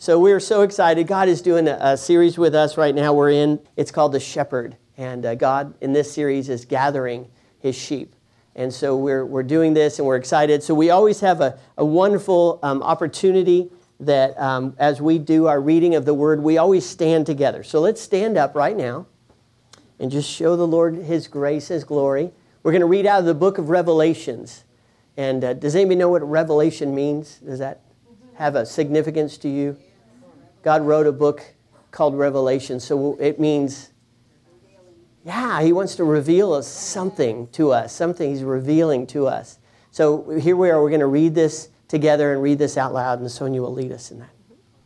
So we're so excited. God is doing a series with us right now. It's called The Shepherd. And God, in this series, is gathering His sheep. And so we're doing this, and we're excited. So we always have a wonderful opportunity that as we do our reading of the Word, we always stand together. So let's stand up right now and just show the Lord His grace, His glory. We're going to read out of the book of Revelations. And does anybody know what Revelation means? Does that have a significance to you? God wrote a book called Revelation, so it means, He wants to reveal us something to us, something He's revealing to us. So here we are, we're going to read this together and read this out loud, and Sonia will lead us in that.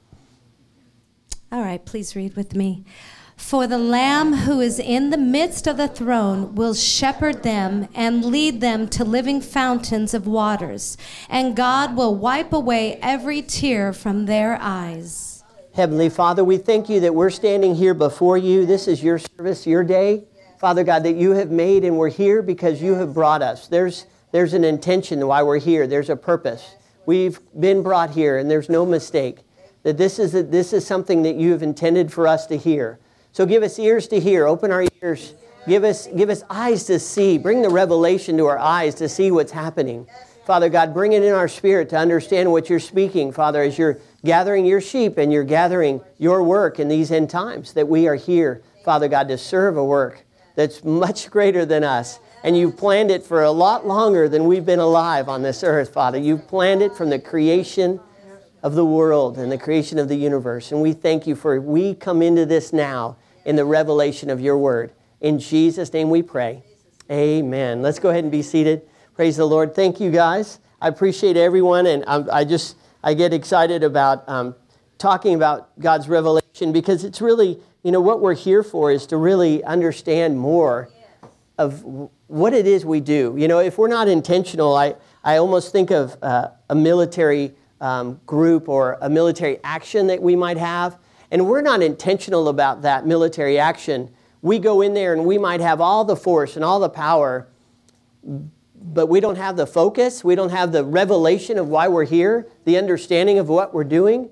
All right, please read with me. For the Lamb who is in the midst of the throne will shepherd them and lead them to living fountains of waters, and God will wipe away every tear from their eyes. Heavenly Father, we thank you that we're standing here before you. This is your service, your day, Father God, that you have made, and we're here because you have brought us. There's an intention why we're here. There's a purpose. We've been brought here, and there's no mistake that this is something that you have intended for us to hear. So give us ears to hear. Open our ears. Give us eyes to see. Bring the revelation to our eyes to see what's happening. Father God, bring it in our spirit to understand what you're speaking, Father, as you're gathering your sheep and you're gathering your work in these end times, that we are here, Father God, to serve a work that's much greater than us. And you've planned it for a lot longer than we've been alive on this earth, Father. You've planned it from the creation of the world and the creation of the universe. And we thank you we come into this now in the revelation of your word. In Jesus' name we pray. Amen. Let's go ahead and be seated. Praise the Lord. Thank you, guys. I appreciate everyone. And I get excited about talking about God's revelation, because it's really, what we're here for is to really understand more of what it is we do. If we're not intentional, I almost think of a military group or a military action that we might have, and we're not intentional about that military action. We go in there and we might have all the force and all the power, but we don't have the focus, we don't have the revelation of why we're here, the understanding of what we're doing.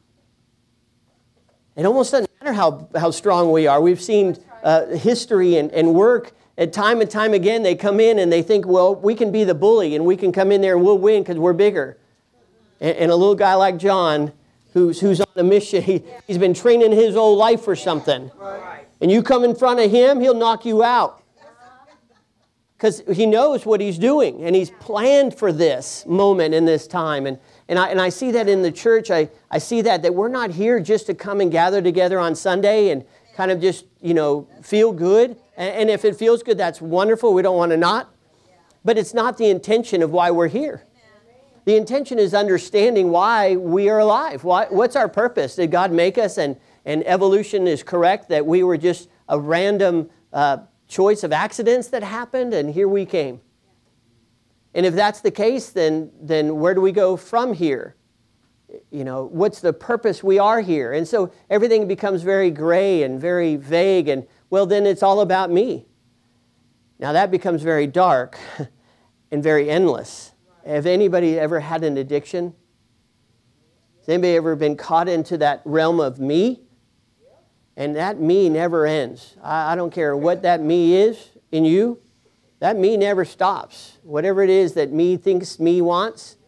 It almost doesn't matter how strong we are. We've seen history and work. And time again, they come in and they think, well, we can be the bully and we can come in there and we'll win because we're bigger. And a little guy like John, who's on a mission, he's been training his whole life for something. And you come in front of him, he'll knock you out. Because he knows what he's doing, and he's planned for this moment in this time. And I see that in the church. I see that we're not here just to come and gather together on Sunday and kind of just, feel good. And if it feels good, that's wonderful. We don't want to not. But it's not the intention of why we're here. The intention is understanding why we are alive. What's our purpose? Did God make us? And evolution is correct that we were just a random choice of accidents that happened, and here we came. And if that's the case, then where do we go from here? What's the purpose we are here? And so everything becomes very gray and very vague, and well, then it's all about me. Now that becomes very dark and very endless. Have anybody ever had an addiction? Has anybody ever been caught into that realm of me? And that me never ends. I don't care what that me is in you. That me never stops. Whatever it is that me thinks me wants,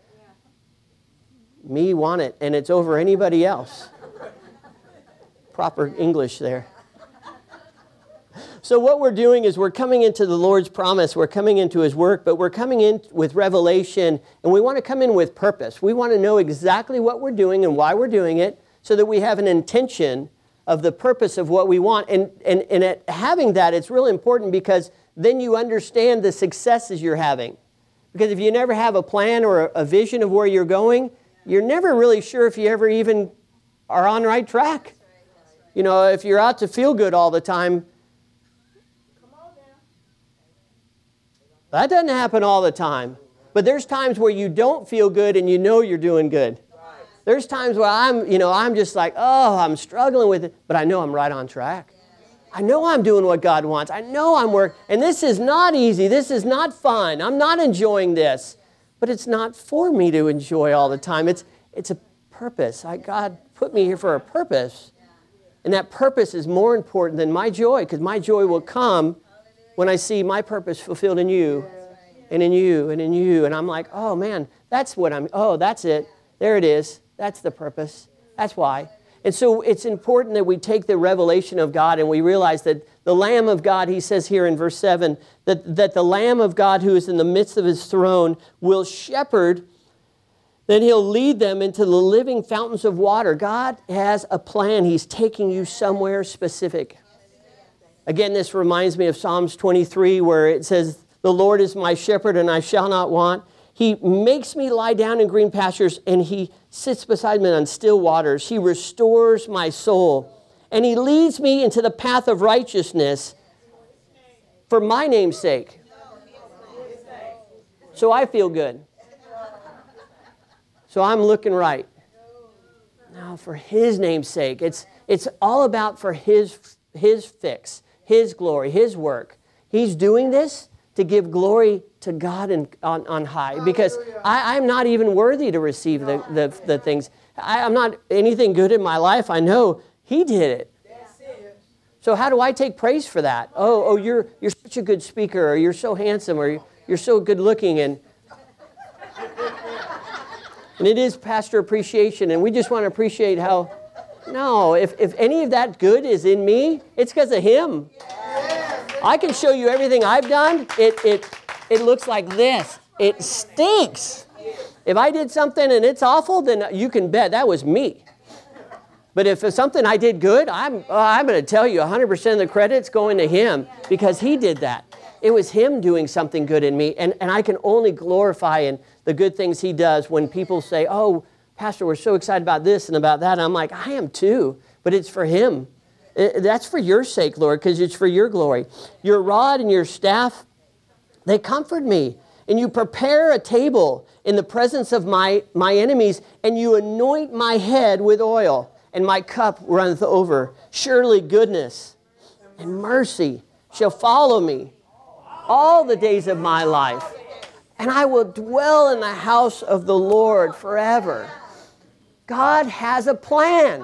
me want it, and it's over anybody else. Proper English there. So what we're doing is we're coming into the Lord's promise, we're coming into His work, but we're coming in with revelation, and we want to come in with purpose. We want to know exactly what we're doing and why we're doing it, so that we have an intention of the purpose of what we want. And at having that, it's really important, because then you understand the successes you're having. Because if you never have a plan or a vision of where you're going, you're never really sure if you ever even are on the right track. If you're out to feel good all the time, that doesn't happen all the time. But there's times where you don't feel good and you're doing good. There's times where I'm just like, I'm struggling with it, but I know I'm right on track. I know I'm doing what God wants. I know I'm working. And this is not easy. This is not fun. I'm not enjoying this. But it's not for me to enjoy all the time. It's a purpose. God put me here for a purpose. And that purpose is more important than my joy, because my joy will come when I see my purpose fulfilled in you and in you and in you. And I'm like, oh man, that's it. There it is. That's the purpose. That's why. And so it's important that we take the revelation of God and we realize that the Lamb of God, he says here in verse 7, that the Lamb of God who is in the midst of his throne will shepherd. Then he'll lead them into the living fountains of water. God has a plan. He's taking you somewhere specific. Again, this reminds me of Psalms 23, where it says, the Lord is my shepherd and I shall not want. He makes me lie down in green pastures, and he sits beside me on still waters. He restores my soul, and he leads me into the path of righteousness for my name's sake. So I feel good. So I'm looking right. Now, for his name's sake, it's all about for his fix, his glory, his work. He's doing this to give glory to God on high, because I'm not even worthy to receive the things. I'm not anything good in my life. I know he did it. So how do I take praise for that? Oh, you're such a good speaker, or you're so handsome, or you're so good looking, and it is pastor appreciation, and we just want to appreciate how. No, if any of that good is in me, it's because of him. I can show you everything I've done. It looks like this. It stinks. If I did something and it's awful, then you can bet that was me. But if it's something I did good, I'm going to tell you 100% of the credit's going to him, because he did that. It was him doing something good in me, and I can only glorify in the good things he does when people say, oh, Pastor, we're so excited about this and about that. And I'm like, I am too, but it's for him. That's for your sake, Lord, because it's for your glory. Your rod and your staff, they comfort me. And you prepare a table in the presence of my enemies, and you anoint my head with oil, and my cup runneth over. Surely goodness and mercy shall follow me all the days of my life, and I will dwell in the house of the Lord forever. God has a plan.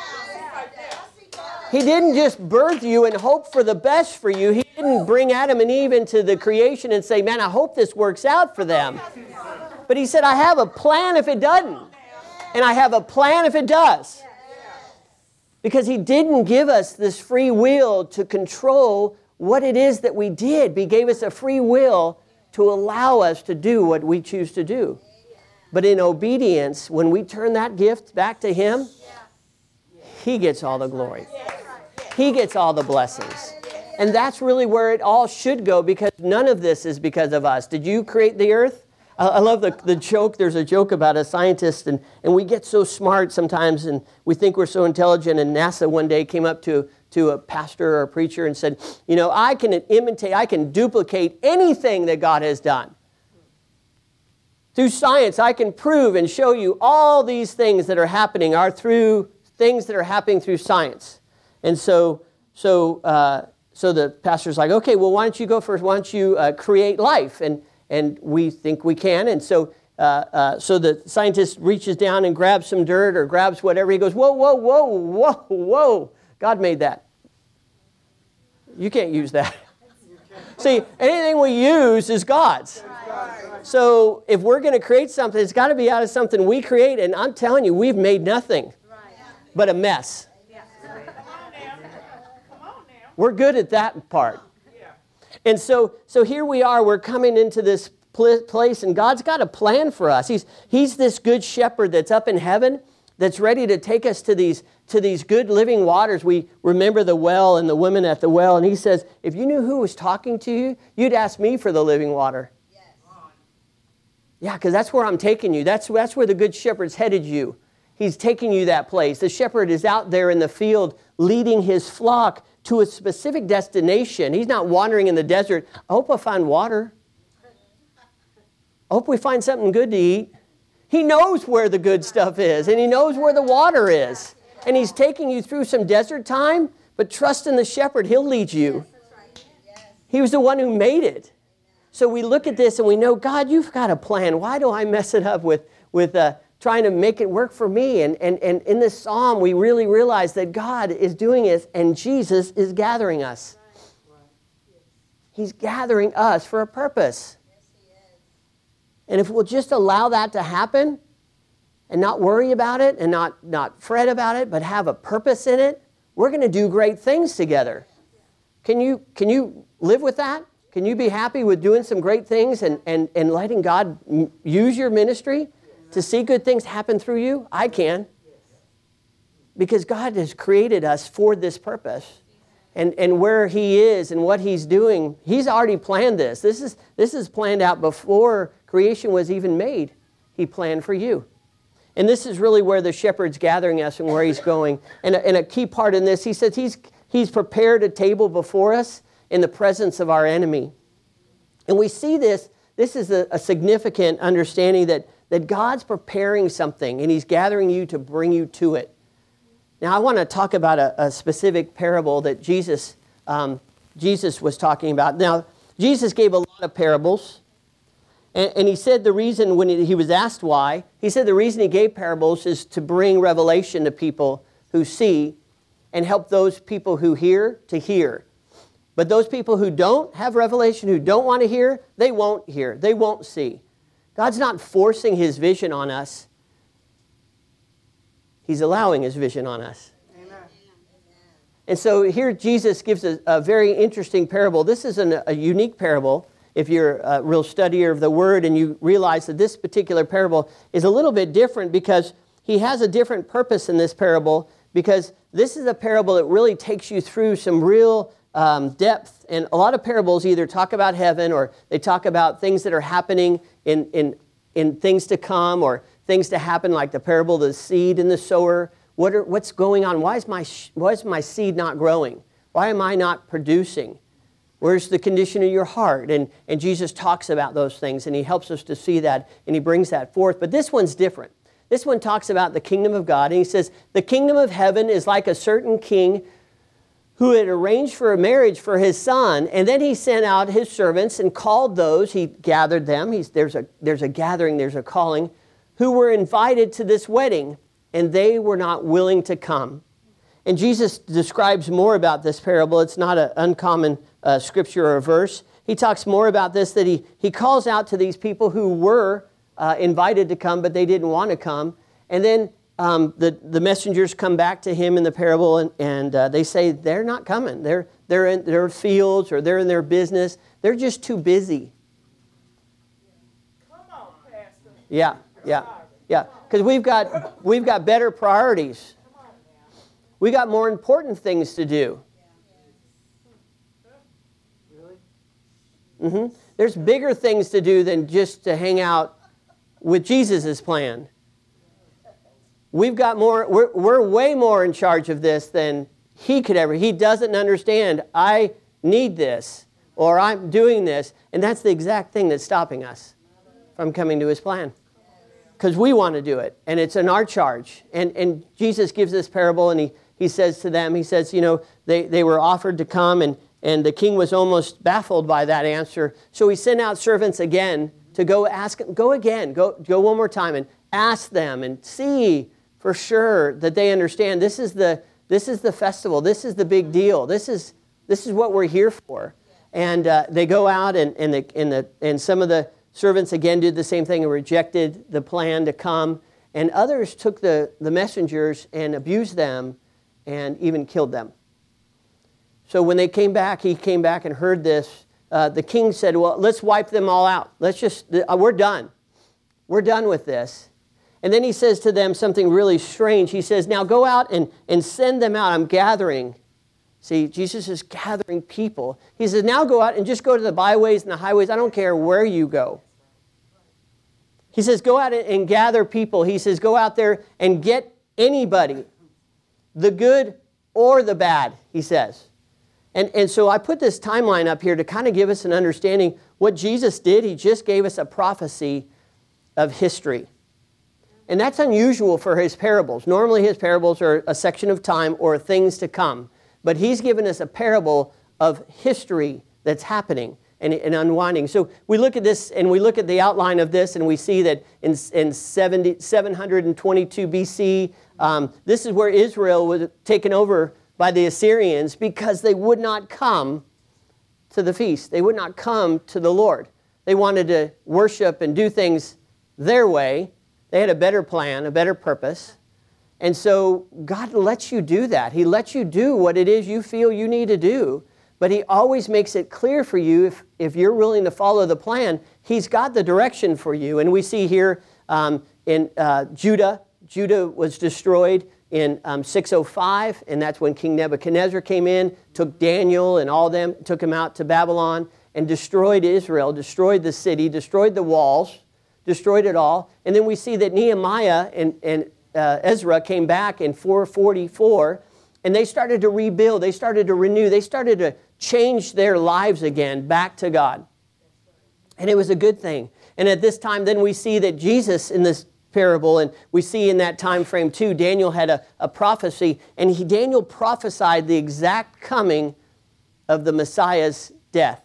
He didn't just birth you and hope for the best for you. He didn't bring Adam and Eve into the creation and say, man, I hope this works out for them. But he said, I have a plan if it doesn't. And I have a plan if it does. Because he didn't give us this free will to control what it is that we did. He gave us a free will to allow us to do what we choose to do. But in obedience, when we turn that gift back to him, he gets all the glory. He gets all the blessings. And that's really where it all should go, because none of this is because of us. Did you create the earth? I love the joke. There's a joke about a scientist, and we get so smart sometimes, and we think we're so intelligent. And NASA one day came up to a pastor or a preacher and said, you know, I can duplicate anything that God has done. Through science, I can prove and show you all these things that are happening are through things that are happening through science. And so the pastor's like, okay, well, why don't you go first? Why don't you create life? And we think we can. And so the scientist reaches down and grabs some dirt or grabs whatever. He goes, whoa, whoa, whoa, whoa, whoa. God made that. You can't use that. See, anything we use is God's. So if we're going to create something, it's got to be out of something we create. And I'm telling you, we've made nothing but a mess. We're good at that part. And so here we are. We're coming into this place, and God's got a plan for us. He's this good shepherd that's up in heaven, that's ready to take us to these good living waters. We remember the well and the women at the well, and he says, if you knew who was talking to you, you'd ask me for the living water. Yes. Yeah, because that's where I'm taking you. That's where the good shepherd's headed you. He's taking you that place. The shepherd is out there in the field leading his flock to a specific destination. He's not wandering in the desert. I hope I find water. I hope we find something good to eat. He knows where the good stuff is, and he knows where the water is. And he's taking you through some desert time, but trust in the shepherd. He'll lead you. He was the one who made it. So we look at this and we know, God, you've got a plan. Why do I mess it up with trying to make it work for me. And in this psalm, we really realize that God is doing it and Jesus is gathering us. He's gathering us for a purpose. And if we'll just allow that to happen and not worry about it and not fret about it, but have a purpose in it, we're going to do great things together. Can you live with that? Can you be happy with doing some great things and letting God use your ministry to see good things happen through you? I can. Because God has created us for this purpose. And where He is and what He's doing, He's already planned this. This is planned out before creation was even made. He planned for you. And this is really where the shepherd's gathering us and where He's going. And a key part in this, He says He's prepared a table before us in the presence of our enemy. And we see this is a significant understanding that God's preparing something and He's gathering you to bring you to it. Now I want to talk about a specific parable that Jesus was talking about. Now, Jesus gave a lot of parables. And He said the reason, when He was asked why, He said the reason He gave parables is to bring revelation to people who see and help those people who hear to hear. But those people who don't have revelation, who don't want to hear, they won't hear. They won't see. God's not forcing His vision on us. He's allowing His vision on us. Amen. And so here Jesus gives a very interesting parable. This is a unique parable. If you're a real studier of the Word and you realize that this particular parable is a little bit different because He has a different purpose in this parable, because this is a parable that really takes you through some real depth. And a lot of parables either talk about heaven or they talk about things that are happening in things to come or things to happen, like the parable of the seed and the sower. What's going on? Why is my seed not growing? Why am I not producing? Where's the condition of your heart? And Jesus talks about those things, and He helps us to see that, and He brings that forth. But this one's different. This one talks about the kingdom of God, and He says, the kingdom of heaven is like a certain king who had arranged for a marriage for his son, and then he sent out his servants and called those. He gathered them. There's a gathering, there's a calling, who were invited to this wedding, and they were not willing to come. And Jesus describes more about this parable. It's not an uncommon scripture or verse. He talks more about this, that he calls out to these people who were invited to come, but they didn't want to come. And then the messengers come back to Him in the parable, and they say they're not coming. They're in their fields or they're in their business. They're just too busy. Come on, Pastor. Yeah. Because we've got better priorities. We got more important things to do. Mm-hmm. There's bigger things to do than just to hang out with Jesus' plan. We've got more. We're way more in charge of this than He could ever. He doesn't understand. I need this, or I'm doing this, and that's the exact thing that's stopping us from coming to His plan. Because we want to do it, and it's in our charge. And Jesus gives this parable, and He says to them, He says, they were offered to come, and the king was almost baffled by that answer. So He sent out servants again to go ask, go again, go one more time and ask them and see for sure that they understand this is the festival, this is the big deal, this is what we're here for. And they go out, and some of the servants again did the same thing and rejected the plan to come. And others took the messengers and abused them and even killed them. So when they came back, he came back and heard this. The king said, well, let's wipe them all out. We're done. We're done with this. And then he says to them something really strange. He says, now go out and send them out. I'm gathering. See, Jesus is gathering people. He says, now go out and just go to the byways and the highways. I don't care where you go. He says, go out and gather people. He says, go out there and get anybody, the good or the bad, he says. And so I put this timeline up here to kind of give us an understanding what Jesus did. He just gave us a prophecy of history. And that's unusual for His parables. Normally His parables are a section of time or things to come. But He's given us a parable of history that's happening. and unwinding. So we look at this, and we look at the outline of this, and we see that in 722 BC, this is where Israel was taken over by the Assyrians because they would not come to the feast. They would not come to the Lord. They wanted to worship and do things their way. They had a better plan, a better purpose. And so God lets you do that. He lets you do what it is you feel you need to do. But He always makes it clear for you if you're willing to follow the plan. He's got the direction for you. And we see here in Judah. Judah was destroyed in 605. And that's when King Nebuchadnezzar came in, took Daniel and all them, took him out to Babylon and destroyed Israel, destroyed the city, destroyed the walls, destroyed it all. And then we see that Nehemiah and Ezra came back in 444, and they started to rebuild, they started to renew, they started to change their lives again back to God. And it was a good thing. And at this time, then we see that Jesus in this parable, and we see in that time frame too, Daniel had a prophecy, and Daniel prophesied the exact coming of the Messiah's death.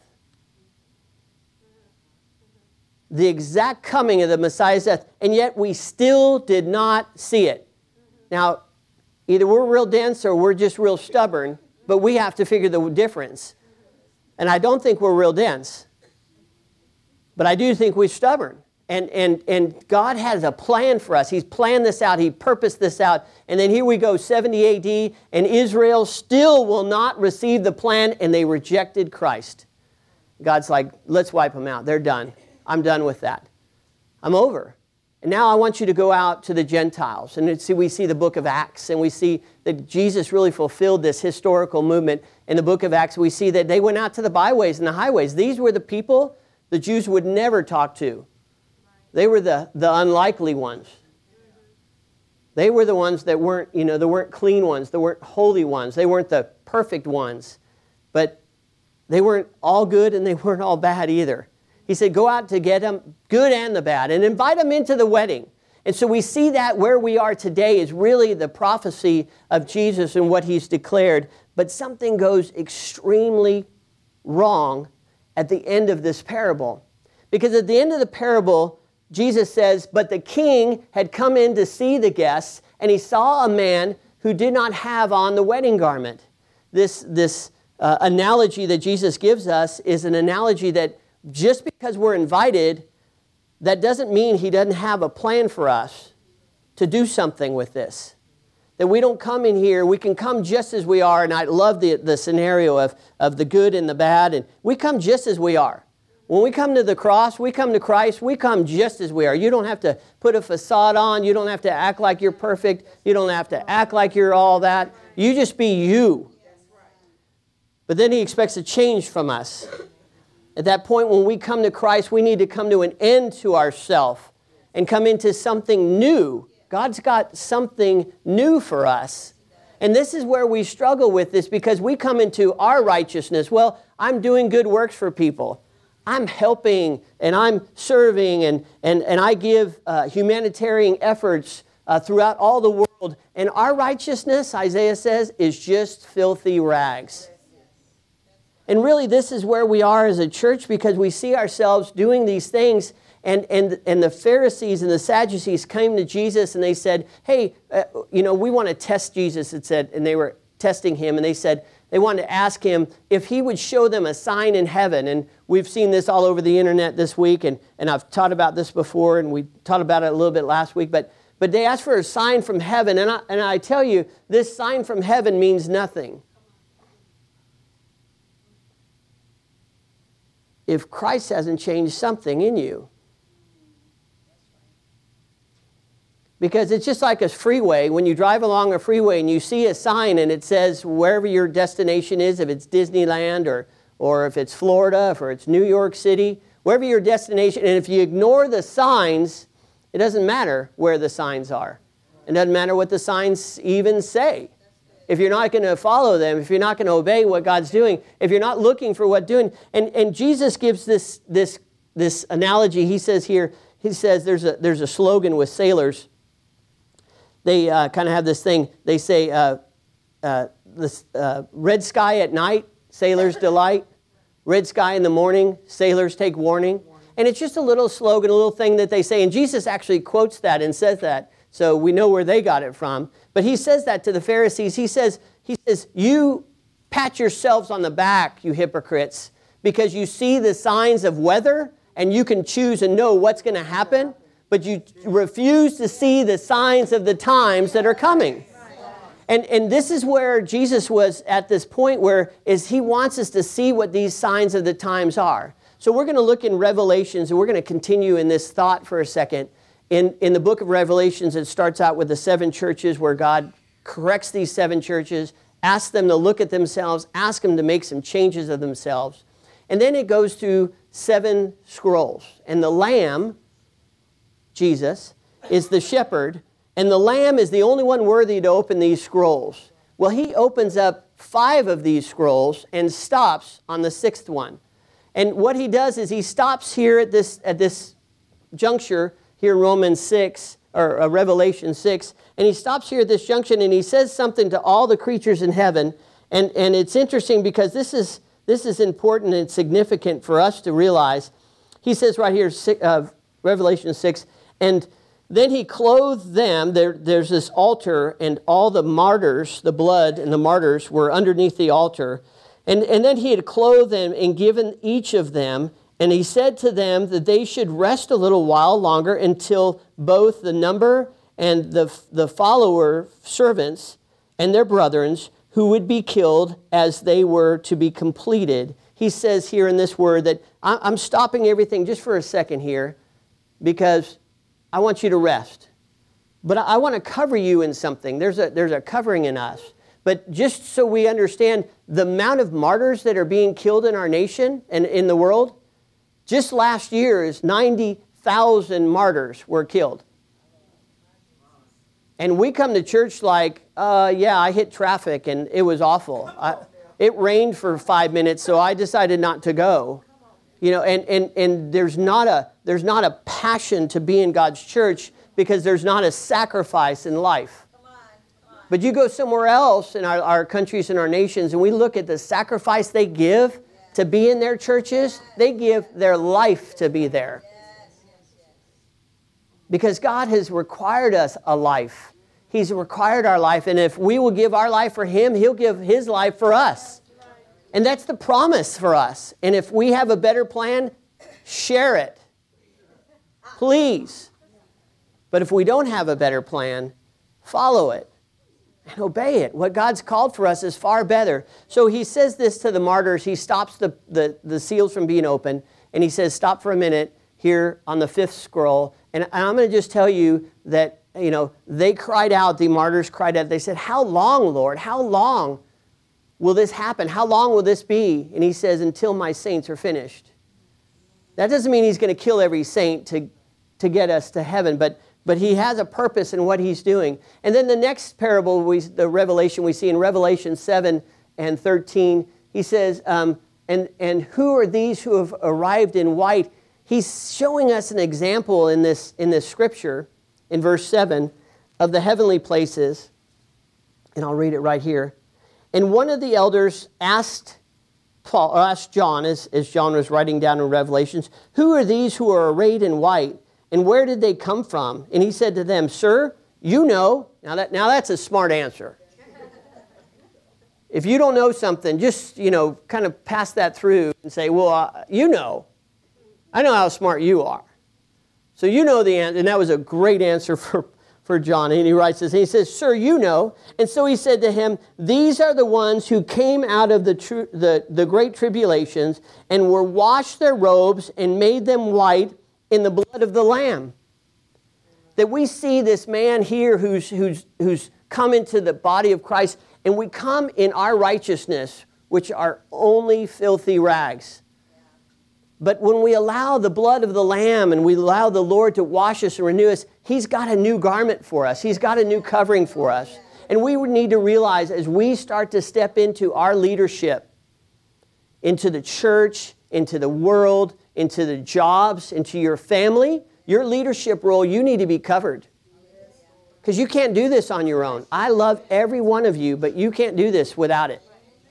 The exact coming of the Messiah's death, and yet we still did not see it. Now, either we're real dense or we're just real stubborn, but we have to figure the difference. And I don't think we're real dense, but I do think we're stubborn. And God has a plan for us. He's planned this out. He purposed this out. And then here we go, 70 AD, and Israel still will not receive the plan, and they rejected Christ. God's like, let's wipe them out. They're done. I'm done with that. I'm over. And now I want you to go out to the Gentiles. And we see the book of Acts, and we see that Jesus really fulfilled this historical movement. In the book of Acts, we see that they went out to the byways and the highways. These were the people the Jews would never talk to. They were the unlikely ones. They were the ones that weren't, they weren't clean ones. They weren't holy ones. They weren't the perfect ones. But they weren't all good, and they weren't all bad either. He said, go out to get them, good and the bad, and invite them into the wedding. And so we see that where we are today is really the prophecy of Jesus and what He's declared. But something goes extremely wrong at the end of this parable. Because at the end of the parable, Jesus says, but the king had come in to see the guests, and he saw a man who did not have on the wedding garment. This analogy that Jesus gives us is an analogy that just because we're invited, that doesn't mean He doesn't have a plan for us to do something with this. That we don't come in here, we can come just as we are, and I love the scenario of the good and the bad, and we come just as we are. When we come to the cross, we come to Christ, we come just as we are. You don't have to put a facade on, you don't have to act like you're perfect, you don't have to act like you're all that. You just be you. But then He expects a change from us. At that point, when we come to Christ, we need to come to an end to ourselves and come into something new. God's got something new for us. And this is where we struggle with this, because we come into our righteousness. Well, I'm doing good works for people. I'm helping and I'm serving and I give humanitarian efforts throughout all the world. And our righteousness, Isaiah says, is just filthy rags. And really, this is where we are as a church, because we see ourselves doing these things. And the Pharisees and the Sadducees came to Jesus and they said, hey, we want to test Jesus, it said. And they were testing Him. And they said they wanted to ask Him if He would show them a sign in heaven. And we've seen this all over the internet this week. And I've taught about this before. And we taught about it a little bit last week. But they asked for a sign from heaven. And I tell you, this sign from heaven means nothing. If Christ hasn't changed something in you. Because it's just like a freeway. When you drive along a freeway and you see a sign and it says wherever your destination is, if it's Disneyland or if it's Florida or it's New York City, wherever your destination, and if you ignore the signs, it doesn't matter where the signs are. It doesn't matter what the signs even say. If you're not going to follow them, if you're not going to obey what God's doing, if you're not looking for what doing, and Jesus gives this analogy. He says here, there's a slogan with sailors. They kind of have this thing. They say, red sky at night, sailor's delight. red sky in the morning, sailors take warning. And it's just a little slogan, a little thing that they say. And Jesus actually quotes that and says that. So we know where they got it from. But he says that to the Pharisees. He says, you pat yourselves on the back, you hypocrites, because you see the signs of weather and you can choose and know what's going to happen, but you refuse to see the signs of the times that are coming. And this is where Jesus was at this point where is he wants us to see what these signs of the times are. So we're going to look in Revelations, and we're going to continue in this thought for a second. In the book of Revelations, it starts out with the 7 churches where God corrects these 7 churches, asks them to look at themselves, asks them to make some changes of themselves. And then it goes to 7 scrolls. And the Lamb, Jesus, is the shepherd, and the Lamb is the only one worthy to open these scrolls. Well, he opens up 5 of these scrolls and stops on the 6th one. And what he does is he stops here at this juncture, here in Romans 6, or Revelation 6, and he stops here at this junction and he says something to all the creatures in heaven. And it's interesting because this is important and significant for us to realize. He says right here, Revelation 6, and then he clothed them. There's this altar, and all the martyrs, the blood and the martyrs were underneath the altar. And then he had clothed them and given each of them, and he said to them that they should rest a little while longer until both the number and the follower servants and their brethren who would be killed as they were to be completed. He says here in this word that I'm stopping everything just for a second here because I want you to rest. But I want to cover you in something. There's a covering in us. But just so we understand the amount of martyrs that are being killed in our nation and in the world, just last year is 90,000 martyrs were killed. And we come to church like, yeah, I hit traffic and it was awful. It rained for 5 minutes, so I decided not to go. You know, and there's not a passion to be in God's church because there's not a sacrifice in life. But you go somewhere else in our countries and our nations, and we look at the sacrifice they give to be in their churches. They give their life to be there. Because God has required us a life. He's required our life. And if we will give our life for Him, He'll give His life for us. And that's the promise for us. And if we have a better plan, share it. Please. But if we don't have a better plan, follow it. And obey it. What God's called for us is far better. So he says this to the martyrs. He stops the seals from being open. And he says, stop for a minute here on the 5th scroll. And I'm going to just tell you that, you know, they cried out, the martyrs cried out. They said, how long, Lord? How long will this happen? How long will this be? And he says, until my saints are finished. That doesn't mean he's going to kill every saint to get us to heaven, but he has a purpose in what he's doing. And then the next parable, the revelation we see in Revelation 7 and 13, he says, and who are these who have arrived in white? He's showing us an example in this scripture, in verse 7, of the heavenly places. And I'll read it right here. And one of the elders asked John, as John was writing down in Revelations, who are these who are arrayed in white? And where did they come from? And he said to them, sir, you know. Now that's a smart answer. If you don't know something, just, kind of pass that through and say, well, you know. I know how smart you are. So you know the answer. And that was a great answer for John. And he writes this, and he says, sir, you know. And so he said to him, these are the ones who came out of the great tribulations and were washed their robes and made them white in the blood of the Lamb. That we see this man here who's come into the body of Christ, and we come in our righteousness, which are only filthy rags. But when we allow the blood of the Lamb and we allow the Lord to wash us and renew us, He's got a new garment for us. He's got a new covering for us. And we would need to realize as we start to step into our leadership, into the church, into the world, into the jobs, into your family, your leadership role, you need to be covered. Because you can't do this on your own. I love every one of you, but you can't do this without it.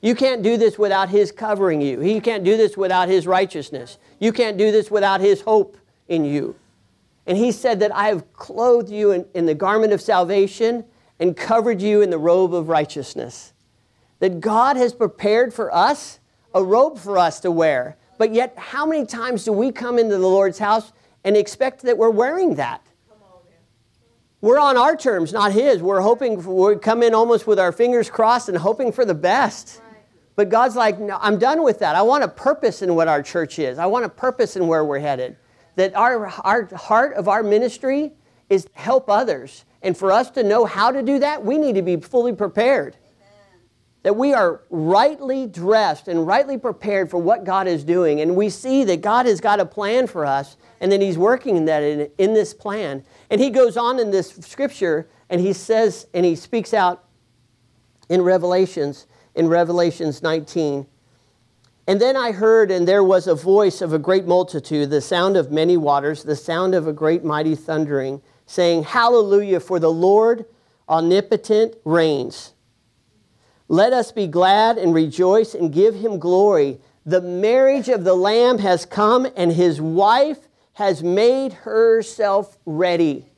You can't do this without His covering you. You can't do this without His righteousness. You can't do this without His hope in you. And He said that I have clothed you in the garment of salvation and covered you in the robe of righteousness. That God has prepared for us a robe for us to wear. But yet, how many times do we come into the Lord's house and expect that we're wearing that? We're on our terms, not His. We come in almost with our fingers crossed and hoping for the best. But God's like, no, I'm done with that. I want a purpose in what our church is. I want a purpose in where we're headed. That our heart of our ministry is to help others. And for us to know how to do that, we need to be fully prepared. That we are rightly dressed and rightly prepared for what God is doing. And we see that God has got a plan for us and that He's working that in this plan. And He goes on in this scripture and He says, and He speaks out in Revelations 19. And then I heard, and there was a voice of a great multitude, the sound of many waters, the sound of a great mighty thundering, saying, Hallelujah, for the Lord omnipotent reigns. Let us be glad and rejoice and give Him glory. The marriage of the Lamb has come, and His wife has made herself ready.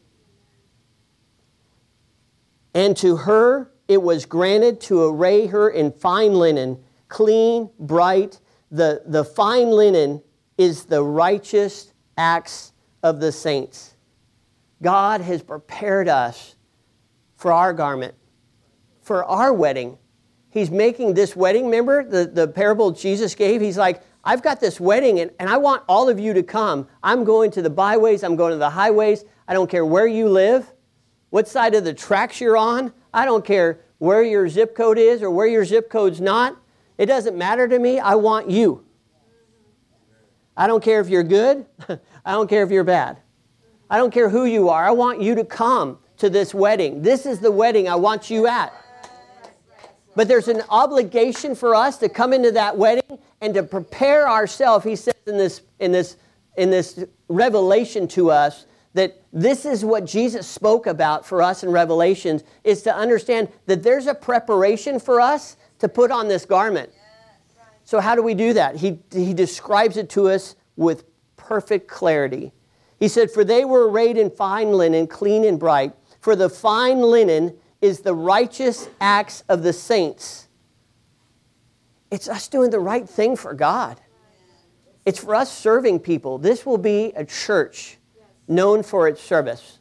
And to her it was granted to array her in fine linen, clean, bright. The fine linen is the righteous acts of the saints. God has prepared us for our garment, for our wedding. He's making this wedding, remember the parable Jesus gave? He's like, I've got this wedding and I want all of you to come. I'm going to the byways, I'm going to the highways. I don't care where you live, what side of the tracks you're on. I don't care where your zip code is or where your zip code's not. It doesn't matter to me. I want you. I don't care if you're good. I don't care if you're bad. I don't care who you are. I want you to come to this wedding. This is the wedding I want you at. But there's an obligation for us to come into that wedding and to prepare ourselves. He says in this revelation to us that this is what Jesus spoke about for us in Revelations, is to understand that there's a preparation for us to put on this garment. So how do we do that? He describes it to us with perfect clarity. He said, for they were arrayed in fine linen, clean and bright. For the fine linen is the righteous acts of the saints. It's us doing the right thing for God. It's for us serving people. This will be a church known for its service.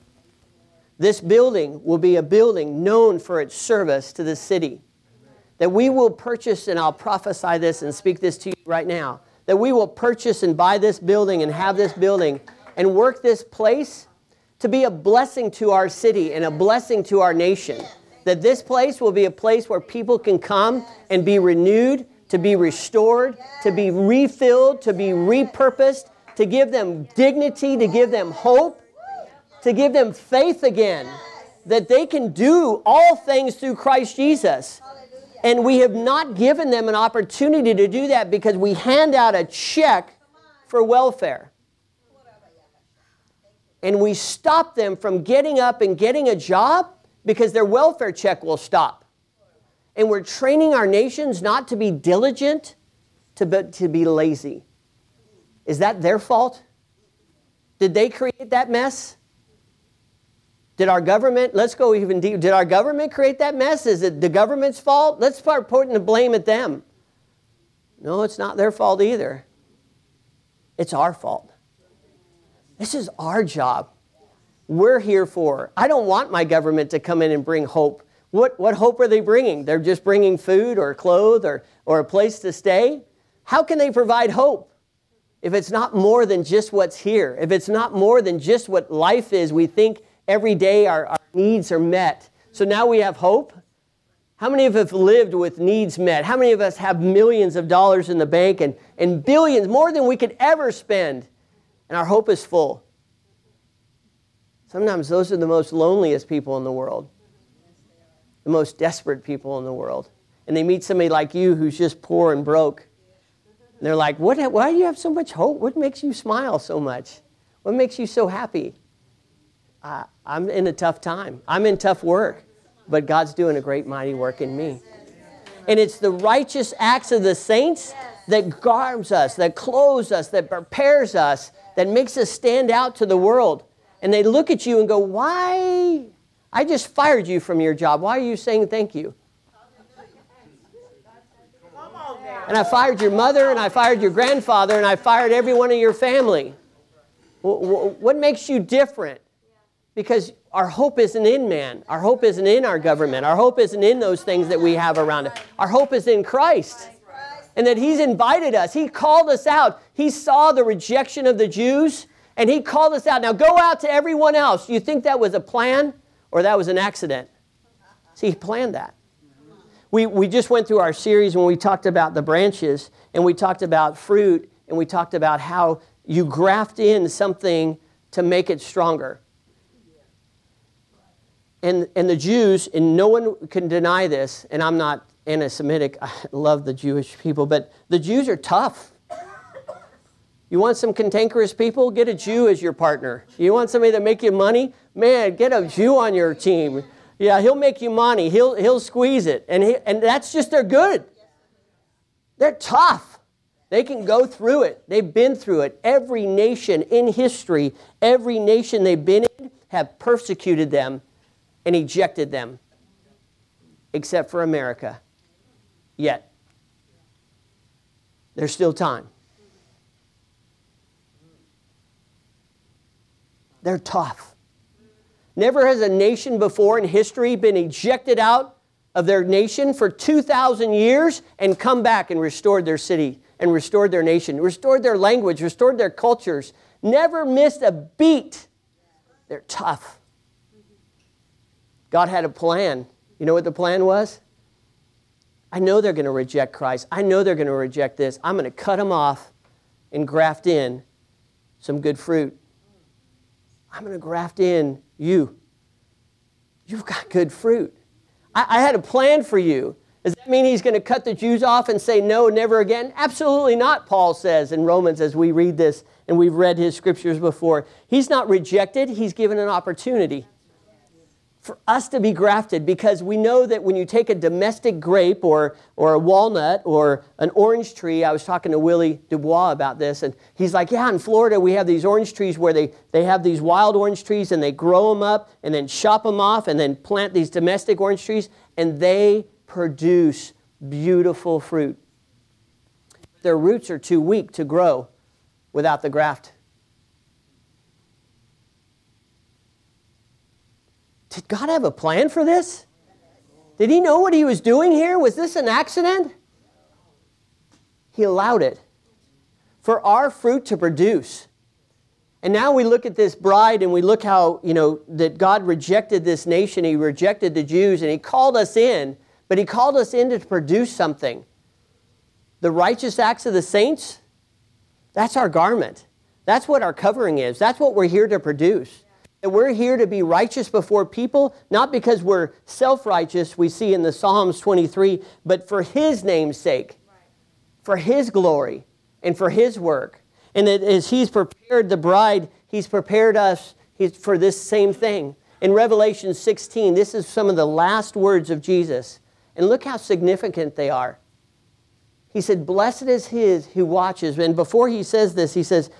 This building will be a building known for its service to the city. That we will purchase, and I'll prophesy this and speak this to you right now, that we will purchase and buy this building and have this building and work this place to be a blessing to our city and a blessing to our nation. That this place will be a place where people can come and be renewed, to be restored, to be refilled, to be repurposed, to give them dignity, to give them hope, to give them faith again, that they can do all things through Christ Jesus. And we have not given them an opportunity to do that because we hand out a check for welfare. And we stop them from getting up and getting a job because their welfare check will stop. And we're training our nations not to be diligent, but to be lazy. Is that their fault? Did they create that mess? Did our government, let's go even deeper, did our government create that mess? Is it the government's fault? Let's start putting the blame at them. No, it's not their fault either. It's our fault. This is our job. We're here for. I don't want my government to come in and bring hope. What hope are they bringing? They're just bringing food or clothes or a place to stay? How can they provide hope if it's not more than just what's here? If it's not more than just what life is, we think every day our needs are met. So now we have hope. How many of us have lived with needs met? How many of us have millions of dollars in the bank and billions, more than we could ever spend, and our hope is full? Sometimes those are the most loneliest people in the world, the most desperate people in the world. And they meet somebody like you who's just poor and broke. And they're like, why do you have so much hope? What makes you smile so much? What makes you so happy? I'm in a tough time. I'm in tough work. But God's doing a great, mighty work in me. And it's the righteous acts of the saints that garbs us, that clothes us, that prepares us, that makes us stand out to the world. And they look at you and go, why? I just fired you from your job. Why are you saying thank you? And I fired your mother, and I fired your grandfather, and I fired everyone in your family. What makes you different? Because our hope isn't in man. Our hope isn't in our government. Our hope isn't in those things that we have around us. Our hope is in Christ. And that He's invited us. He called us out. He saw the rejection of the Jews, and He called us out. Now go out to everyone else. You think that was a plan or that was an accident? See, He planned that. We just went through our series when we talked about the branches, and we talked about fruit, and we talked about how you graft in something to make it stronger. And the Jews, and no one can deny this, and I'm not anti-Semitic, I love the Jewish people, but the Jews are tough. You want some cantankerous people? Get a Jew as your partner. You want somebody that make you money? Man, get a Jew on your team. Yeah, he'll make you money. He'll squeeze it. And that's just, they're good. They're tough. They can go through it. They've been through it. Every nation in history, every nation they've been in have persecuted them and ejected them, except for America. Yet, there's still time. They're tough. Never has a nation before in history been ejected out of their nation for 2,000 years and come back and restored their city and restored their nation, restored their language, restored their cultures. Never missed a beat. They're tough. God had a plan. You know what the plan was? I know they're going to reject Christ. I know they're going to reject this. I'm going to cut them off and graft in some good fruit. I'm going to graft in you. You've got good fruit. I had a plan for you. Does that mean He's going to cut the Jews off and say, no, never again? Absolutely not, Paul says in Romans as we read this, and we've read his scriptures before. He's not rejected. He's given an opportunity for us to be grafted, because we know that when you take a domestic grape or a walnut or an orange tree, I was talking to Willie Dubois about this, and he's like, yeah, in Florida we have these orange trees where they have these wild orange trees and they grow them up and then chop them off and then plant these domestic orange trees, and they produce beautiful fruit. Their roots are too weak to grow without the graft. Did God have a plan for this? Did He know what He was doing here? Was this an accident? He allowed it for our fruit to produce. And now we look at this bride and we look how, that God rejected this nation. He rejected the Jews and He called us in, but He called us in to produce something. The righteous acts of the saints, that's our garment. That's what our covering is. That's what we're here to produce. That we're here to be righteous before people, not because we're self-righteous, we see in the Psalms 23, but for His name's sake, for His glory, and for His work. And as He's prepared the bride, He's prepared us for this same thing. In Revelation 16, this is some of the last words of Jesus. And look how significant they are. He said, blessed is his who watches. And before He says this, He says,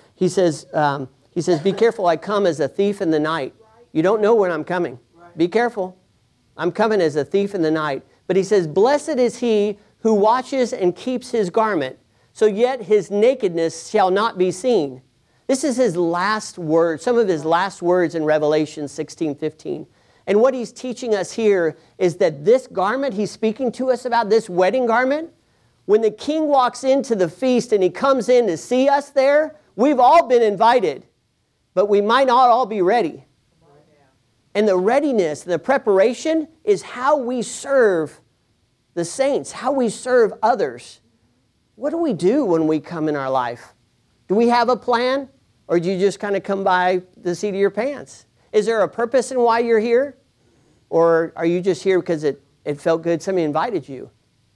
be careful, I come as a thief in the night. You don't know when I'm coming. Be careful. I'm coming as a thief in the night. But He says, blessed is he who watches and keeps his garment, so yet his nakedness shall not be seen. This is His last word, some of His last words in Revelation 16:15. And what He's teaching us here is that this garment He's speaking to us about, this wedding garment, when the King walks into the feast and He comes in to see us there, we've all been invited. But we might not all be ready. And the readiness, the preparation is how we serve the saints, how we serve others. What do we do when we come in our life? Do we have a plan? Or do you just kind of come by the seat of your pants? Is there a purpose in why you're here? Or are you just here because it felt good, somebody invited you?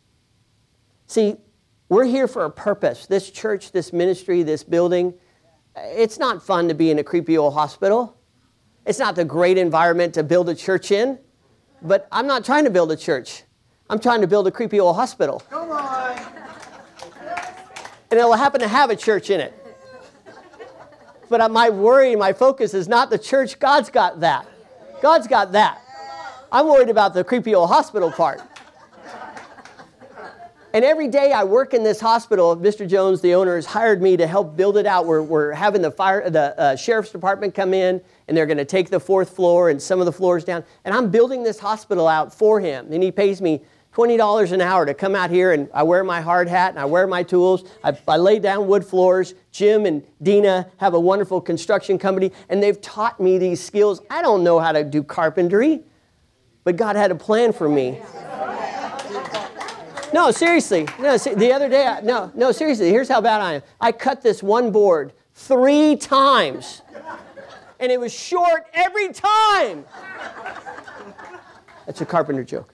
See, we're here for a purpose. This church, this ministry, this building, it's not fun to be in a creepy old hospital. It's not the great environment to build a church in. But I'm not trying to build a church. I'm trying to build a creepy old hospital. Come on. And it'll happen to have a church in it. But my worry, my focus is not the church. God's got that. God's got that. I'm worried about the creepy old hospital part. And every day I work in this hospital, Mr. Jones, the owner, has hired me to help build it out. We're having the sheriff's department come in, and they're going to take the 4th floor and some of the floors down. And I'm building this hospital out for him. And he pays me $20 an hour to come out here, and I wear my hard hat and I wear my tools. I lay down wood floors. Jim and Dina have a wonderful construction company, and they've taught me these skills. I don't know how to do carpentry, but God had a plan for me. No, seriously. No, the other day, no, seriously, here's how bad I am. I cut this one board 3 times, and it was short every time. That's a carpenter joke.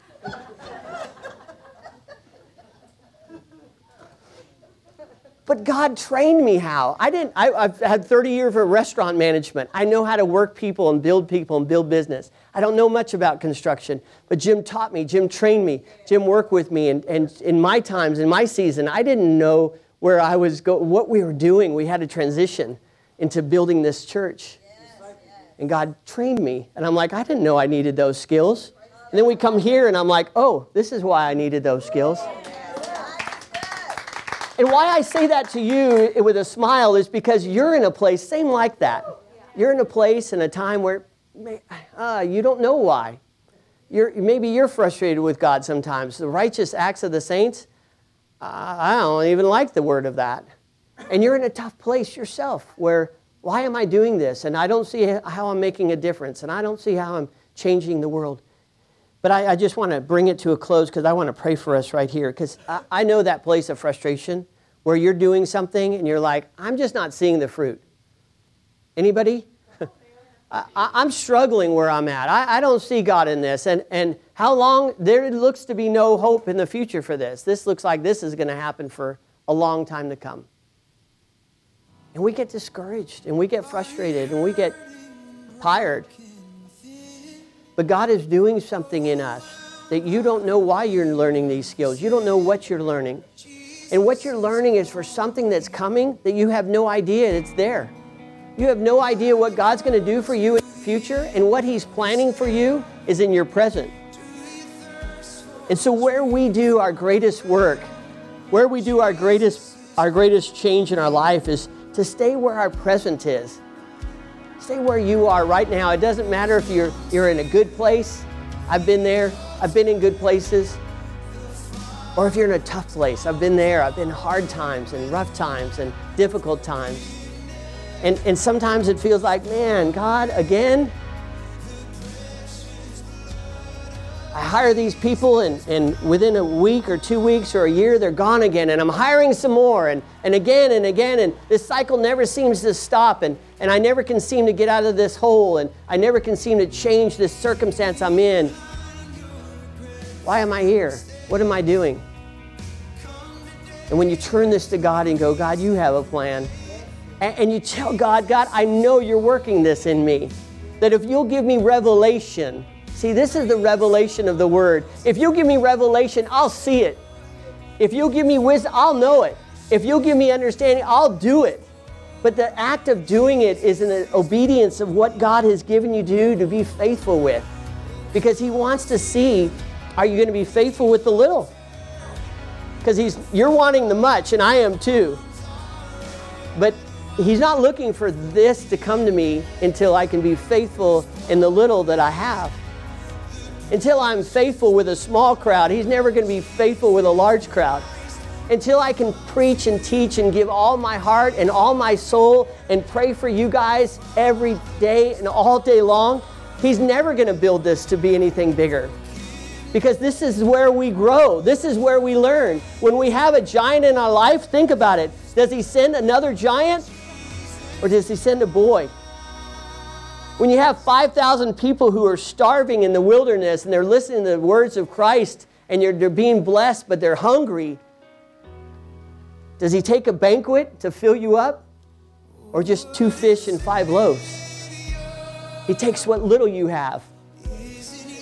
But God trained me how. I've had 30 years of restaurant management. I know how to work people and build business. I don't know much about construction, but Jim taught me. Jim trained me. Jim worked with me. And in my times, in my season, I didn't know where I was going, what we were doing. We had to transition into building this church. And God trained me. And I'm like, I didn't know I needed those skills. And then we come here and I'm like, oh, this is why I needed those skills. And why I say that to you with a smile is because you're in a place, same like that. You're in a place and a time where you don't know why. Maybe you're frustrated with God sometimes. The righteous acts of the saints, I don't even like the word of that. And you're in a tough place yourself where, why am I doing this? And I don't see how I'm making a difference. And I don't see how I'm changing the world. But I just want to bring it to a close because I want to pray for us right here. Because I know that place of frustration where you're doing something and you're like, I'm just not seeing the fruit. Anybody? I'm struggling where I'm at. I don't see God in this. And how long? There looks to be no hope in the future for this. This looks like this is going to happen for a long time to come. And we get discouraged and we get frustrated and we get tired. But God is doing something in us that you don't know why you're learning these skills. You don't know what you're learning. And what you're learning is for something that's coming that you have no idea it's there. You have no idea what God's going to do for you in the future, and what He's planning for you is in your present. And so where we do our greatest work, where we do our greatest change in our life is to stay where our present is. Stay where you are right now. It doesn't matter if you're in a good place. I've been there. I've been in good places. Or if you're in a tough place. I've been there. I've been hard times and rough times and difficult times. And sometimes it feels like, man, God, again? I hire these people and within a week or 2 weeks or a year, they're gone again. And I'm hiring some more and again. And this cycle never seems to stop. And I never can seem to get out of this hole. And I never can seem to change this circumstance I'm in. Why am I here? What am I doing? And when you turn this to God and go, God, you have a plan. And you tell God, I know you're working this in me. That if you'll give me revelation. See, this is the revelation of the Word. If you'll give me revelation, I'll see it. If you'll give me wisdom, I'll know it. If you'll give me understanding, I'll do it. But the act of doing it is an obedience of what God has given you to be faithful with. Because He wants to see, are you going to be faithful with the little? Because you're wanting the much, and I am too. But He's not looking for this to come to me until I can be faithful in the little that I have. Until I'm faithful with a small crowd, He's never going to be faithful with a large crowd. Until I can preach and teach and give all my heart and all my soul and pray for you guys every day and all day long, He's never going to build this to be anything bigger. Because this is where we grow. This is where we learn. When we have a giant in our life, think about it. Does He send another giant? Or does He send a boy? When you have 5,000 people who are starving in the wilderness and they're listening to the words of Christ and they're being blessed but they're hungry, does He take a banquet to fill you up? Or just 2 fish and 5 loaves? He takes what little you have.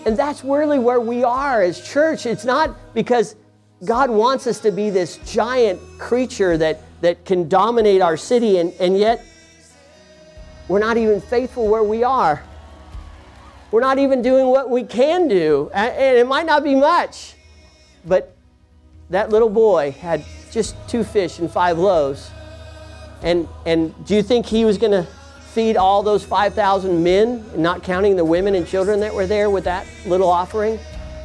And that's really where we are as church. It's not because God wants us to be this giant creature that can dominate our city, and yet we're not even faithful where we are. We're not even doing what we can do. And it might not be much, but that little boy had just 2 fish and 5 loaves. And do you think he was going to feed all those 5,000 men, not counting the women and children that were there with that little offering?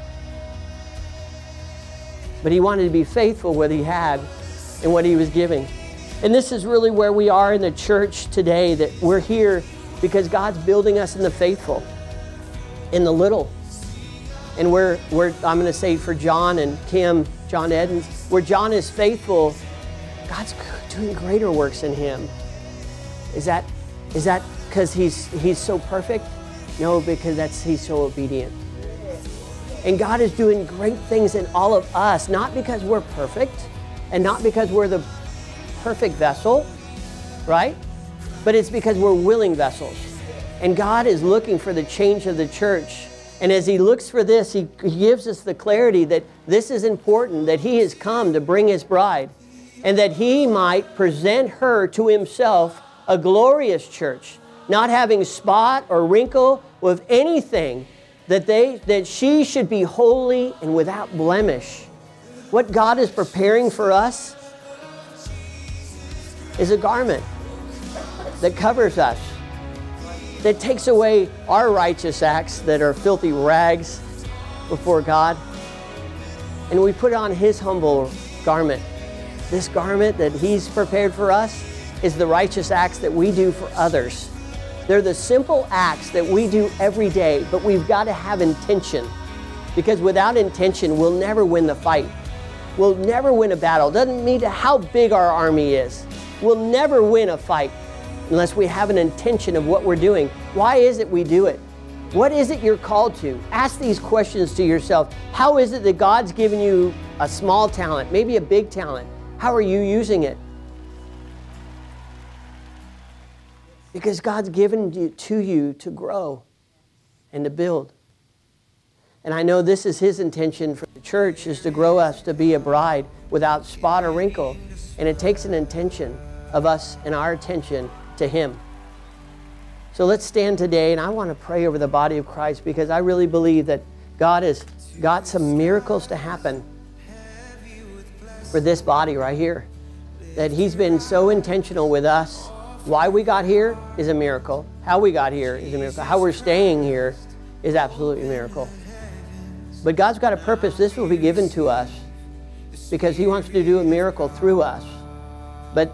But he wanted to be faithful with what he had and what he was giving. And this is really where we are in the church today, that we're here because God's building us in the faithful, in the little. And we're I'm going to say for John and Kim, John Edens, where John is faithful, God's doing greater works in him. Is that because he's so perfect? No, because he's so obedient. And God is doing great things in all of us, not because we're perfect and not because we're the perfect vessel, right? But it's because we're willing vessels. And God is looking for the change of the church. And as he looks for this, he gives us the clarity that this is important, that he has come to bring his bride, and that he might present her to himself a glorious church, not having spot or wrinkle with anything, that she should be holy and without blemish. What God is preparing for us is a garment that covers us, that takes away our righteous acts that are filthy rags before God, and we put on his humble garment. This garment that he's prepared for us is the righteous acts that we do for others. They're the simple acts that we do every day, but we've got to have intention, because without intention, we'll never win the fight. We'll never win a battle. Doesn't mean how big our army is. We'll never win a fight unless we have an intention of what we're doing. Why is it we do it? What is it you're called to? Ask these questions to yourself. How is it that God's given you a small talent, maybe a big talent? How are you using it? Because God's given it to you to grow and to build. And I know this is his intention for the church, is to grow us to be a bride without spot or wrinkle. And it takes an intention of us and our attention to him. So let's stand today, and I want to pray over the body of Christ, because I really believe that God has got some miracles to happen for this body right here. That he's been so intentional with us. Why we got here is a miracle. How we got here is a miracle. How we're staying here is absolutely a miracle. But God's got a purpose. This will be given to us because he wants to do a miracle through us. But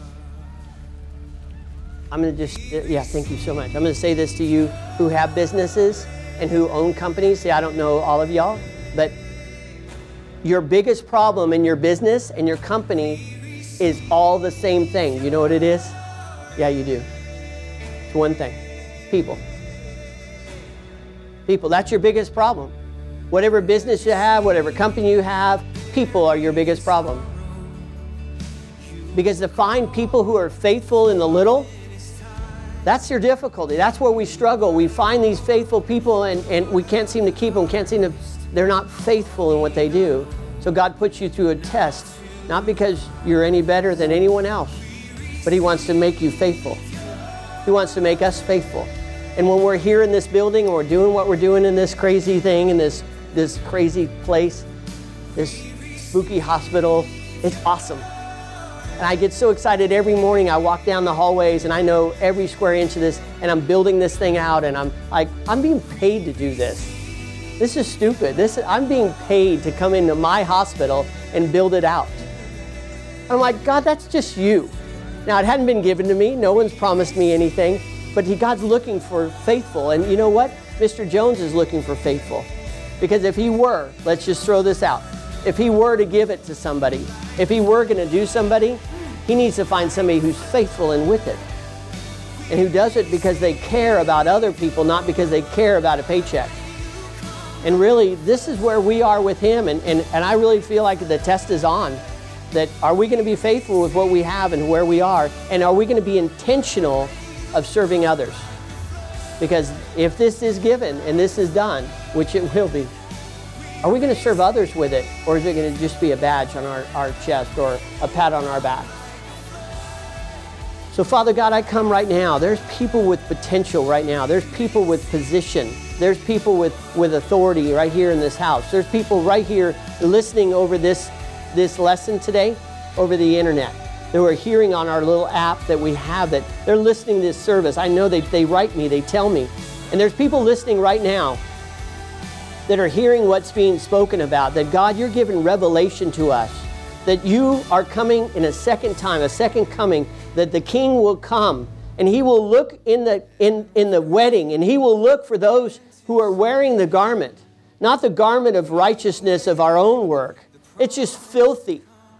I'm going to thank you so much. I'm going to say this to you who have businesses and who own companies. See, I don't know all of y'all, but your biggest problem in your business and your company is all the same thing. You know what it is? Yeah, you do. It's one thing. People. People, that's your biggest problem. Whatever business you have, whatever company you have, people are your biggest problem. Because to find people who are faithful in the little, that's your difficulty. That's where we struggle. We find these faithful people and we can't seem to keep them, they're not faithful in what they do. So God puts you through a test, not because you're any better than anyone else, but he wants to make you faithful. He wants to make us faithful. And when we're here in this building and we're doing what we're doing in this crazy thing, in this crazy place, this spooky hospital, it's awesome. And I get so excited every morning. I walk down the hallways and I know every square inch of this, and I'm building this thing out, and I'm like, I'm being paid to do this. This is stupid. I'm being paid to come into my hospital and build it out. I'm like, God, that's just you. Now, it hadn't been given to me. No one's promised me anything, but God's looking for faithful. And you know what? Mr. Jones is looking for faithful. Because if he were, let's just throw this out. If he were to give it to somebody, if he were going to do somebody, he needs to find somebody who's faithful and with it. And who does it because they care about other people, not because they care about a paycheck. And really, this is where we are with him. And I really feel like the test is on. That are we going to be faithful with what we have and where we are? And are we going to be intentional of serving others? Because if this is given and this is done, which it will be, are we going to serve others with it? Or is it going to just be a badge on our chest or a pat on our back? So Father God, I come right now. There's people with potential right now. There's people with position. There's people with authority right here in this house. There's people right here listening over this lesson today over the internet. They were hearing on our little app that we have that they're listening to this service. I know they write me, they tell me. And there's people listening right now that are hearing what's being spoken about, that God, you're giving revelation to us, that you are coming in a second time, a second coming, that the King will come and he will look in the wedding and he will look for those who are wearing the garment, not the garment of righteousness of our own work. It's just filthy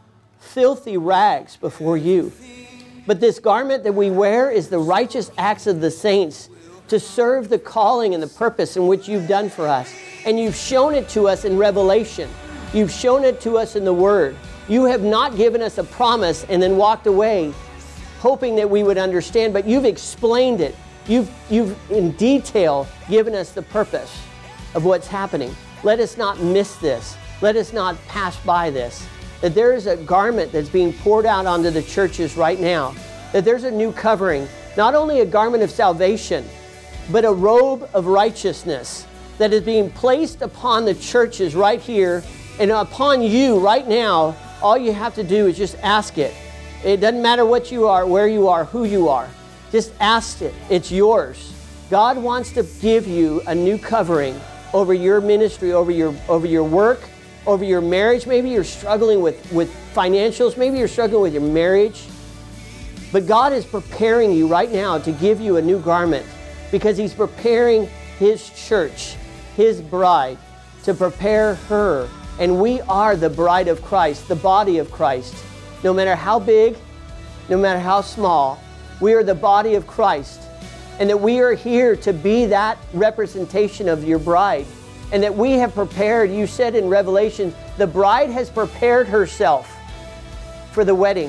rags before you. But this garment that we wear is the righteous acts of the saints to serve the calling and the purpose in which you've done for us. And you've shown it to us in Revelation. You've shown it to us in the Word. You have not given us a promise and then walked away hoping that we would understand, but you've explained it. You've in detail given us the purpose of what's happening. Let us not miss this. Let us not pass by this. That there is a garment that's being poured out onto the churches right now. That there's a new covering. Not only a garment of salvation, but a robe of righteousness that is being placed upon the churches right here and upon you right now. All you have to do is just ask it. It doesn't matter what you are, where you are, who you are. Just ask it. It's yours. God wants to give you a new covering over your ministry, over your work, over your marriage. Maybe you're struggling with financials. Maybe you're struggling with your marriage. But God is preparing you right now to give you a new garment because He's preparing His church, His bride, to prepare her. And we are the bride of Christ, the body of Christ. No matter how big, no matter how small, we are the body of Christ. And that we are here to be that representation of your bride. And that we have prepared, you said in Revelation, the bride has prepared herself for the wedding.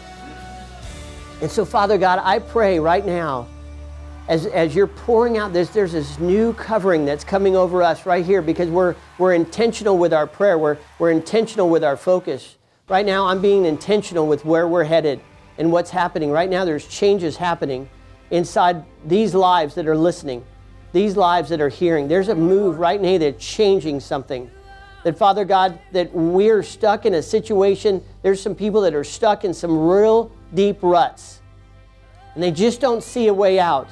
And so, Father God, I pray right now, as you're pouring out this, there's this new covering that's coming over us right here because we're intentional with our prayer. We're intentional with our focus. Right now, I'm being intentional with where we're headed and what's happening. Right now, there's changes happening inside these lives that are listening, these lives that are hearing. There's a move right now that's changing something. That, Father God, that we're stuck in a situation. There's some people that are stuck in some real deep ruts. And they just don't see a way out.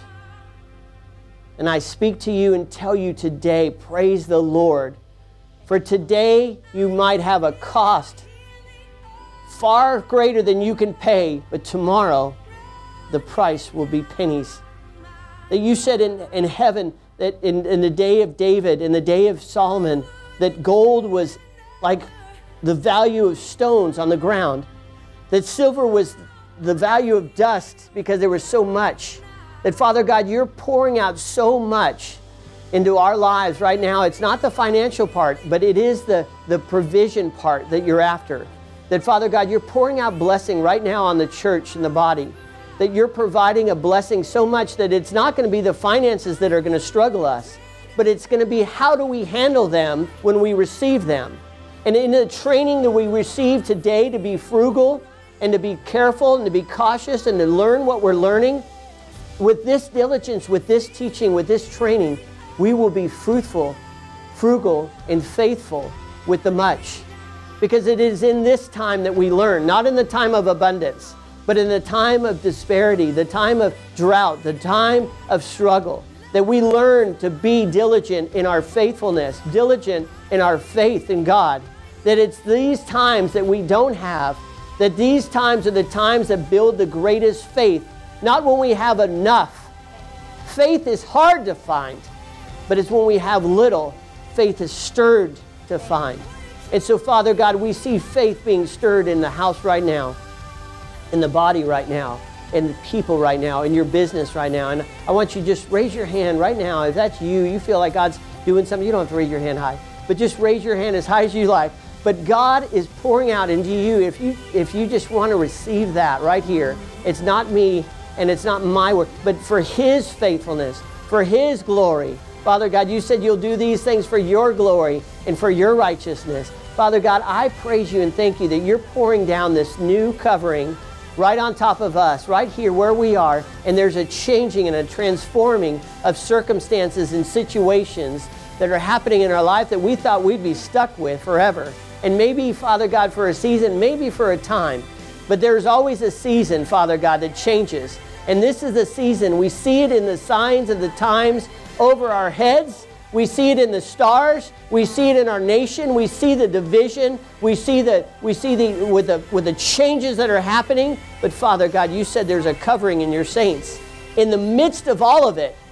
And I speak to you and tell you today, praise the Lord. For today, you might have a cost far greater than you can pay, but tomorrow the price will be pennies. That you said in heaven that in the day of David, in the day of Solomon, that gold was like the value of stones on the ground, that silver was the value of dust because there was so much. That, Father God, you're pouring out so much into our lives right now. It's not the financial part, but it is the provision part that you're after. That, Father God, you're pouring out blessing right now on the church and the body. That you're providing a blessing so much that it's not going to be the finances that are going to struggle us, but it's going to be how do we handle them when we receive them. And in the training that we receive today to be frugal and to be careful and to be cautious and to learn what we're learning, with this diligence, with this teaching, with this training, we will be fruitful, frugal, and faithful with the much. Because it is in this time that we learn, not in the time of abundance, but in the time of disparity, the time of drought, the time of struggle, that we learn to be diligent in our faithfulness, diligent in our faith in God. That it's these times that we don't have, that these times are the times that build the greatest faith, not when we have enough. Faith is hard to find, but it's when we have little, faith is stirred to find. And so, Father God, we see faith being stirred in the house right now, in the body right now, in the people right now, in your business right now. And I want you to just raise your hand right now. If that's you feel like God's doing something, you don't have to raise your hand high, but just raise your hand as high as you like. But God is pouring out into you. If you just want to receive that right here, it's not me and it's not my work, but for His faithfulness, for His glory, Father God, you said you'll do these things for your glory and for your righteousness. Father God, I praise you and thank you that you're pouring down this new covering right on top of us, right here where we are, and there's a changing and a transforming of circumstances and situations that are happening in our life that we thought we'd be stuck with forever. And maybe, Father God, for a season, maybe for a time, but there's always a season, Father God, that changes. And this is the season. We see it in the signs of the times over our heads. We see it in the stars. We see it in our nation. We see the division. We see with the changes that are happening. But Father God, you said there's a covering in your saints. In the midst of all of it,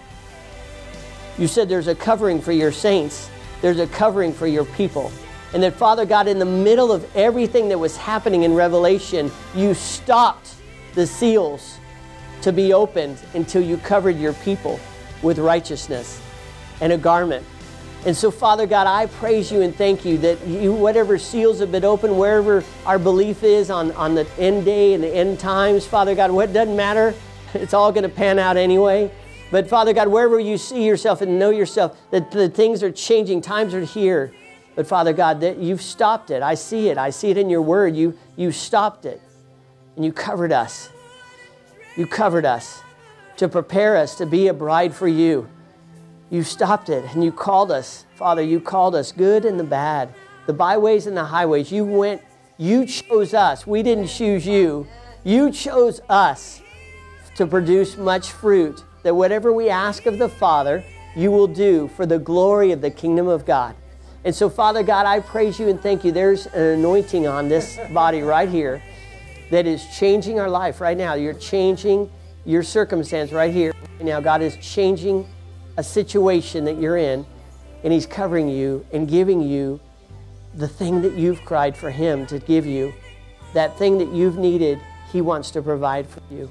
you said there's a covering for your saints. There's a covering for your people. And that, Father God, in the middle of everything that was happening in Revelation, you stopped the seals to be opened until you covered your people with righteousness and a garment. And so, Father God, I praise you and thank you that you, whatever seals have been opened, wherever our belief is on the end day and the end times, Father God, what doesn't matter, it's all going to pan out anyway. But Father God, wherever you see yourself and know yourself, that the things are changing, times are here. But Father God, that you've stopped it. I see it. I see it in your word. You stopped it. And you covered us. You covered us to prepare us to be a bride for you. You stopped it and you called us. Father, you called us, good and the bad, the byways and the highways. You chose us. We didn't choose you. You chose us to produce much fruit, that whatever we ask of the Father, you will do for the glory of the kingdom of God. And so, Father God, I praise you and thank you. There's an anointing on this body right here that is changing our life right now. You're changing your circumstance right here. Right now, God is changing a situation that you're in, and He's covering you and giving you the thing that you've cried for Him to give you. That thing that you've needed, He wants to provide for you.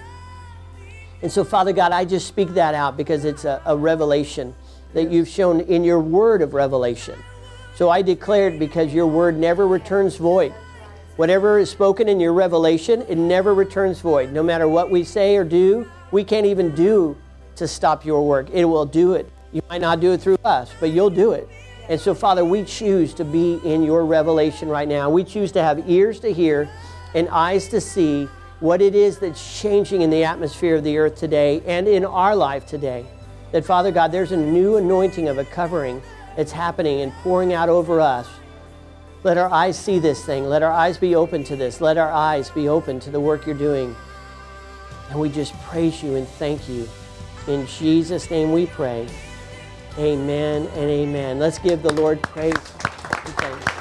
And so, Father God, I just speak that out because it's a revelation that you've shown in your word of revelation. So I declare it because your word never returns void. Whatever is spoken in your revelation, it never returns void. No matter what we say or do, we can't even do to stop your work. It will do it. You might not do it through us, but you'll do it. And so, Father, we choose to be in your revelation right now. We choose to have ears to hear and eyes to see what it is that's changing in the atmosphere of the earth today and in our life today. That, Father God, there's a new anointing of a covering that's happening and pouring out over us. Let our eyes see this thing. Let our eyes be open to this. Let our eyes be open to the work you're doing. And we just praise you and thank you. In Jesus' name we pray. Amen and amen. Let's give the Lord praise and thanks.